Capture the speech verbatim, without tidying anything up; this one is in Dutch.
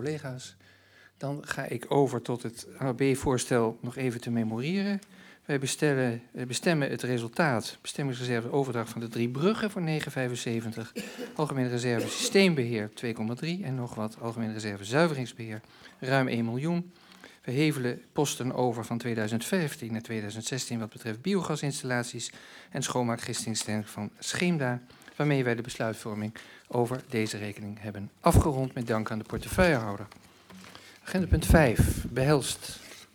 collega's. Dan ga ik over tot het A B voorstel nog even te memoreren. Wij bestellen, bestemmen het resultaat, bestemmingsreserve overdracht van de drie bruggen voor negen komma vijfenzeventig, algemene reserve systeembeheer twee komma drie en nog wat, algemene reserve zuiveringsbeheer ruim één miljoen. We hevelen posten over van tweeduizend vijftien naar tweeduizend zestien wat betreft biogasinstallaties en schoonmaakgistingstank van Scheemda, waarmee wij de besluitvorming over deze rekening hebben afgerond met dank aan de portefeuillehouder. Agenda punt vijf behelst